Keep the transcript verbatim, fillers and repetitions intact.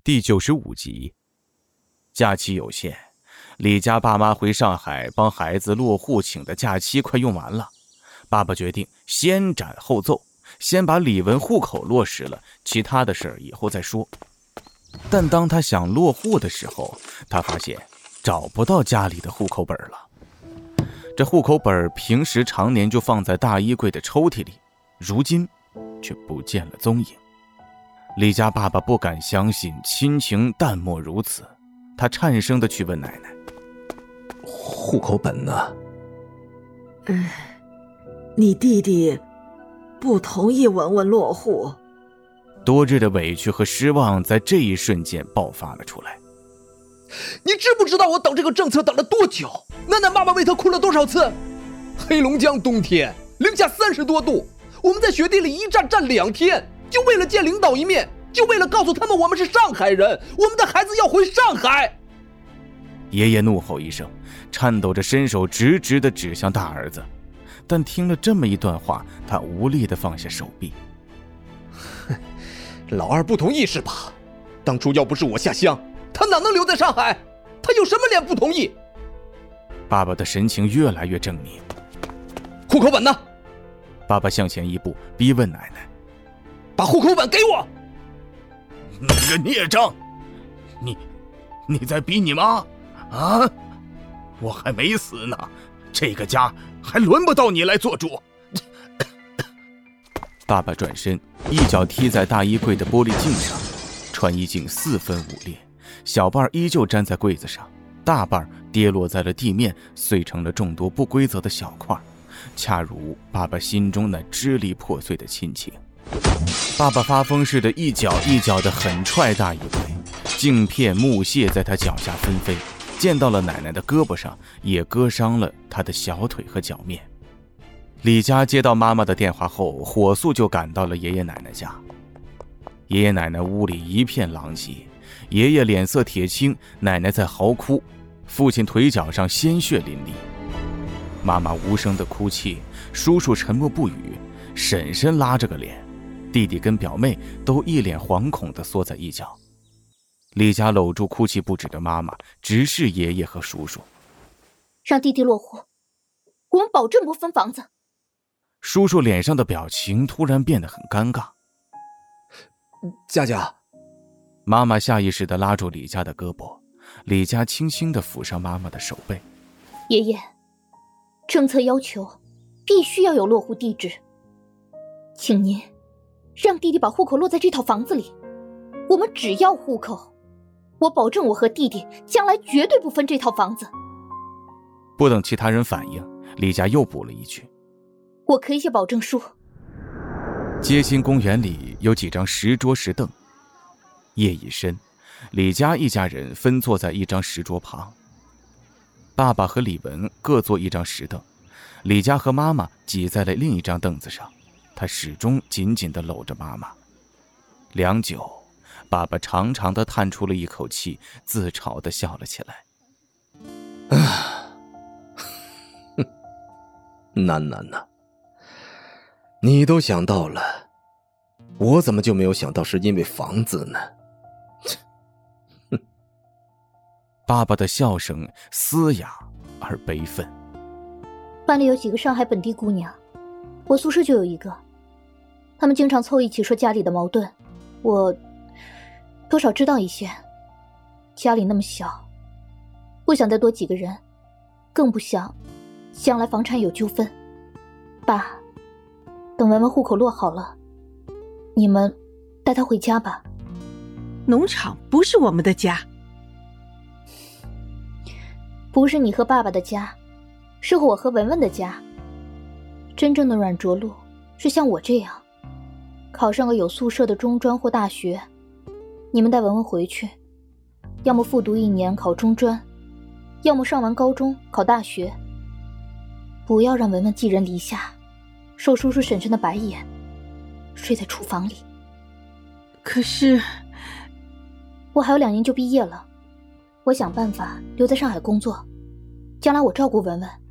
第九十五集。假期有限，李家爸妈回上海帮孩子落户请的假期快用完了，爸爸决定先斩后奏，先把李文户口落实了，其他的事儿以后再说。但当他想落户的时候，他发现找不到家里的户口本了。这户口本平时常年就放在大衣柜的抽屉里，如今却不见了踪影。李家爸爸不敢相信亲情淡漠如此，他颤声地去问奶奶： 户口本呢？ 嗯，你弟弟不同意文文落户。 多日的委屈和失望在这一瞬间爆发了出来。 你知不知道我等这个政策等了多久？楠楠妈妈为他哭了多少次？黑龙江冬天零下三十多度，我们在雪地里一站站两天，就为了见领导一面，就为了告诉他们我们是上海人，我们的孩子要回上海。 爷爷怒吼一声，颤抖着伸手直直地指向大儿子，但听了这么一段话，他无力地放下手臂。 老二不同意是吧？当初要不是我下乡，他哪能留在上海？他有什么脸不同意？ 爸爸的神情越来越狰狞。 户口本呢？ 爸爸向前一步，逼问奶奶： 把户口本给我！ 你个孽障，你你在逼你妈啊？我还没死呢，这个家还轮不到你来做主。 爸爸转身一脚踢在大衣柜的玻璃镜上，穿衣镜四分五裂，小半依旧粘在柜子上，大半跌落在了地面，碎成了众多不规则的小块，恰如爸爸心中那支离破碎的亲情。爸爸发疯似的一脚一脚的狠踹大衣柜，镜片木屑在他脚下纷飞，溅到了奶奶的胳膊上，也割伤了他的小腿和脚面。李家接到妈妈的电话后，火速就赶到了爷爷奶奶家。爷爷奶奶屋里一片狼藉，爷爷脸色铁青，奶奶在嚎哭，父亲腿脚上鲜血淋漓。妈妈无声的哭泣，叔叔沉默不语，婶婶拉着个脸，弟弟跟表妹都一脸惶恐地缩在一角。李家搂住哭泣不止的妈妈，直视爷爷和叔叔： 让弟弟落户，我们保证不分房子。 叔叔脸上的表情突然变得很尴尬。 佳佳， 妈妈下意识地拉住李家的胳膊，李家轻轻地抚上妈妈的手背。 爷爷，政策要求必须要有落户地址，请您让弟弟把户口落在这套房子里，我们只要户口，我保证我和弟弟将来绝对不分这套房子。 不等其他人反应，李家又补了一句： 我可以写保证书。 街心公园里有几张石桌石凳，夜已深，李家一家人分坐在一张石桌旁，爸爸和李文各坐一张石凳，李家和妈妈挤在了另一张凳子上，他始终紧紧地搂着妈妈。良久，爸爸长长地叹出了一口气，自嘲地笑了起来。 啊，楠楠呐，你都想到了，我怎么就没有想到是因为房子呢？ 爸爸的笑声嘶哑而悲愤。 班里有几个上海本地姑娘，我宿舍就有一个，她们经常凑一起说家里的矛盾，我多少知道一些。家里那么小，不想再多几个人，更不想将来房产有纠纷。爸，等文文户口落好了，你们带她回家吧。 农场不是我们的家。 不是你和爸爸的家，是我和文文的家。真正的软着陆是像我这样，考上个有宿舍的中专或大学。你们带文文回去，要么复读一年考中专，要么上完高中考大学。不要让文文寄人篱下，受叔叔婶婶的白眼，睡在厨房里。 可是我还有两年就毕业了，我想办法留在上海工作，将来我照顾文文，